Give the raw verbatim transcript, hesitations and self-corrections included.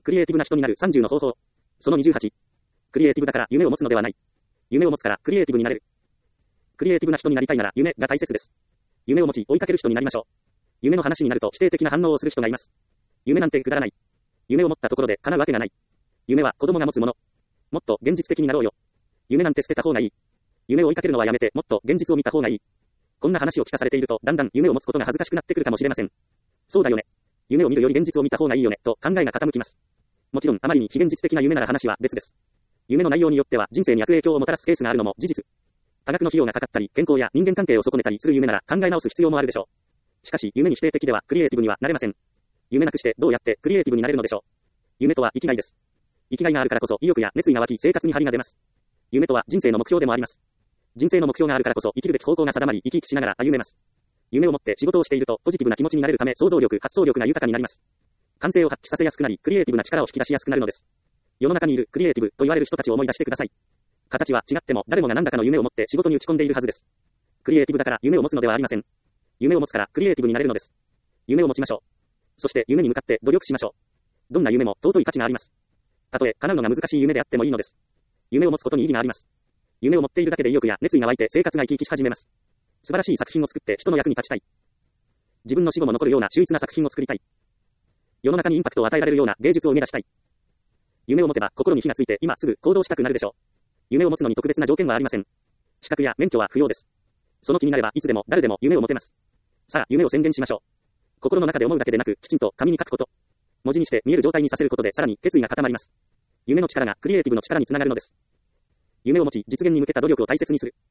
クリエイティブな人になるさんじゅうの方法。そのにじゅうはち。クリエイティブだから夢を持つのではない。夢を持つからクリエイティブになれる。クリエイティブな人になりたいなら夢が大切です。夢を持ち追いかける人になりましょう。夢の話になると否定的な反応をする人がいます。夢なんてくだらない。夢を持ったところで叶うわけがない。夢は子供が持つもの。もっと現実的になろうよ。夢なんて捨てた方がいい。夢を追いかけるのはやめてもっと現実を見た方がいい。こんな話を聞かされているとだんだん夢を持つことが恥ずかしくなってくるかもしれません。そうだよね。夢を見るより現実を見た方がいいよねと考えが傾きます。もちろんあまりに非現実的な夢なら話は別です。夢の内容によっては人生に悪影響をもたらすケースがあるのも事実。多額の費用がかかったり健康や人間関係を損ねたりする夢なら考え直す必要もあるでしょう。しかし夢に否定的ではクリエイティブにはなれません。夢なくしてどうやってクリエイティブになれるのでしょう。夢とは生きがいです。生きがいがあるからこそ意欲や熱意が湧き生活に張りが出ます。夢とは人生の目標でもあります。人生の目標があるからこそ生きるべき方向が定まり生き生きしながら歩めます。夢を持って仕事をしているとポジティブな気持ちになれるため想像力、発想力が豊かになります。感性を発揮させやすくなりクリエイティブな力を引き出しやすくなるのです。世の中にいるクリエイティブと言われる人たちを思い出してください。形は違っても誰もが何らかの夢を持って仕事に打ち込んでいるはずです。クリエイティブだから夢を持つのではありません。夢を持つからクリエイティブになれるのです。夢を持ちましょう。そして夢に向かって努力しましょう。どんな夢も尊い価値があります。たとえ叶うのが難しい夢であってもいいのです。夢を持つことに意義があります。夢を持っているだけで意欲や熱意が湧いて生活が生き生きし始めます。素晴らしい作品を作って人の役に立ちたい。自分の死後も残るような秀逸な作品を作りたい。世の中にインパクトを与えられるような芸術を生み出したい。夢を持てば心に火がついて今すぐ行動したくなるでしょう。夢を持つのに特別な条件はありません。資格や免許は不要です。その気になればいつでも誰でも夢を持てます。さあ夢を宣言しましょう。心の中で思うだけでなくきちんと紙に書くこと。文字にして見える状態にさせることでさらに決意が固まります。夢の力がクリエイティブの力につながるのです。夢を持ち実現に向けた努力を大切にする。